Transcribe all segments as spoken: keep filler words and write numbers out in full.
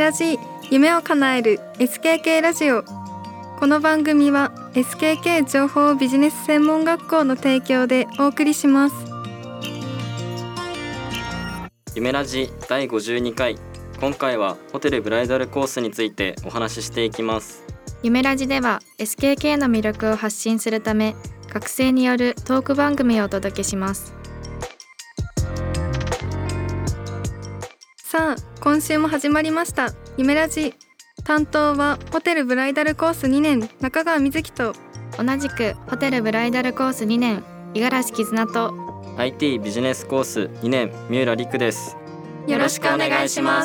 ラジ夢を叶える エスケーケー ラジオ。この番組は エスケーケー 情報ビジネス専門学校の提供でお送りします。 夢ラジだいごじゅうにかい、今回はホテルブライダルコースについてお話ししていきます。 夢ラジでは エスケーケー の魅力を発信するため、学生によるトーク番組をお届けします。 さあ、今週も始まりました夢ラジ。担当はホテルブライダルコースにねん中川瑞希と、 同じくホテルブライダルコースにねん五十嵐絆と、 アイティー ビジネスコースにねん三浦陸です。 よろしくお願いします。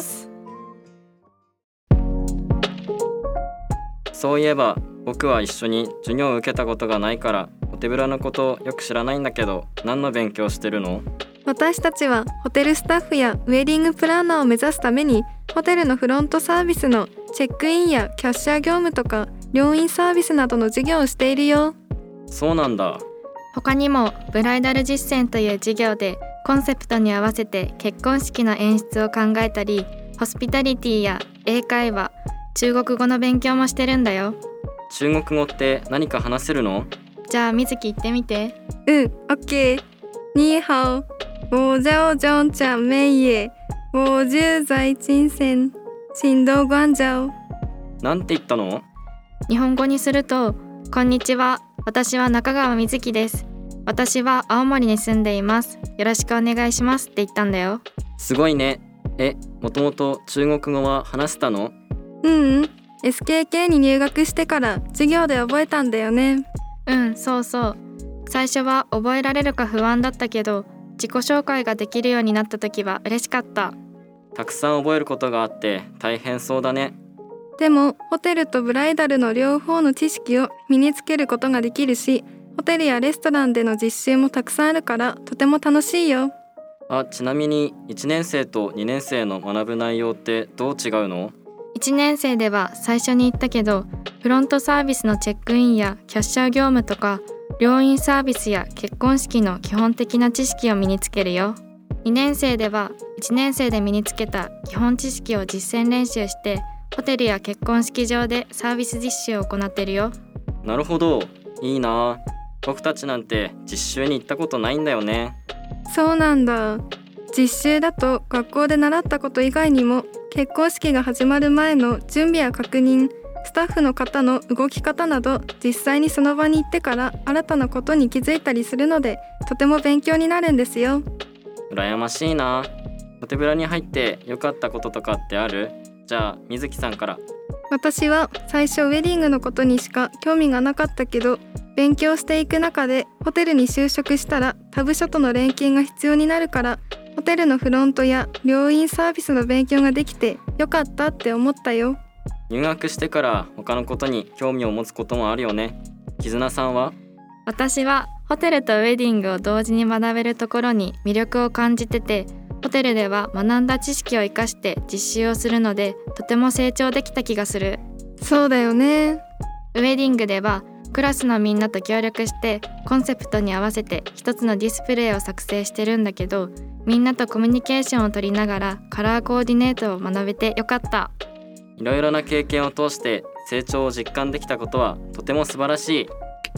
そういえば僕は一緒に授業を受けたことがないからホテブラのことをよく知らないんだけど、何の勉強してるの？ 私たちはホテルスタッフやウェディングプランナーを目指すために、ホテルのフロントサービスのチェックインやキャッシャー業務とか療院サービスなどの授業をしているよ。 そうなんだ。 他にもブライダル実践という授業でコンセプトに合わせて結婚式の演出を考えたり、ホスピタリティや英会話、中国語の勉強もしてるんだよ。 中国語って何か話せるの？ じゃあみずき言ってみて。 うん、オッケー。にーはお、我叫张蒋妹耶，我住在金县新道关州。 なんて言ったの？ 日本語にすると、こんにちは、私は中川瑞希です。私は青森に住んでいます。よろしくお願いしますって言ったんだよ。 すごいね。え、もともと中国語は話せたの？ うんうん、エスケーケー に入学してから授業で覚えたんだよね。 うん、そうそう。最初は覚えられるか不安だったけど、自己紹介ができるようになった時は嬉しかった。 たくさん覚えることがあって大変そうだね。 でもホテルとブライダルの両方の知識を身につけることができるし、ホテルやレストランでの実習もたくさんあるからとても楽しいよ。 あ、ちなみにいちねん生とにねん生の学ぶ内容ってどう違うの？ いちねん生では最初に言ったけど、フロントサービスのチェックインやキャッシャー業務とか療院サービスや結婚式の基本的な知識を身につけるよ。にねん生ではいちねん生で身につけた基本知識を実践練習して、ホテルや結婚式場でサービス実習を行ってるよ。 なるほど、いいな。僕たちなんて実習に行ったことないんだよね。 そうなんだ。実習だと学校で習ったこと以外にも、結婚式が始まる前の準備や確認、スタッフの方の動き方など、実際にその場に行ってから新たなことに気づいたりするので、とても勉強になるんですよ。 羨ましいな。ホテブラに入って良かったこととかってある？じゃあ水木さんから。 私は最初ウェディングのことにしか興味がなかったけど、勉強していく中でホテルに就職したら他部署との連携が必要になるから、ホテルのフロントや療院サービスの勉強ができてよかったって思ったよ。 入学してから他のことに興味を持つこともあるよね。絆さんは？ 私はホテルとウェディングを同時に学べるところに魅力を感じてて、ホテルでは学んだ知識を生かして実習をするので、とても成長できた気がする。 そうだよね。 ウェディングではクラスのみんなと協力してコンセプトに合わせて一つのディスプレイを作成してるんだけど、みんなとコミュニケーションを取りながらカラーコーディネートを学べてよかった。 いろいろな経験を通して成長を実感できたことはとても素晴らしい。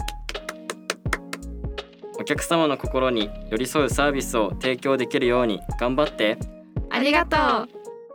お客様の心に寄り添うサービスを提供できるように頑張って。 ありがとう。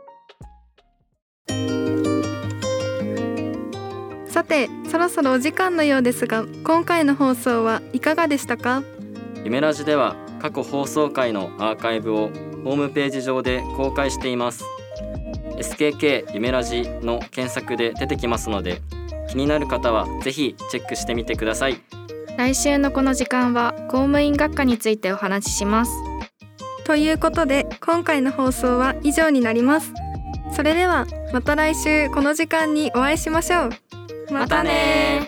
さて、そろそろお時間のようですが、今回の放送はいかがでしたか？ 夢ラジでは過去放送回のアーカイブをホームページ上で公開しています。 エスケーケー 夢ラジの検索で出てきますので、気になる方はぜひチェックしてみてください。 来週のこの時間は公務員学科についてお話しします。 ということで、今回の放送は以上になります。それではまた来週この時間にお会いしましょう。 またね。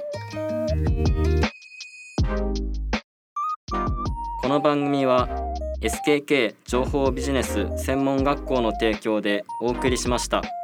この番組は エスケーケー 情報ビジネス専門学校の提供でお送りしました。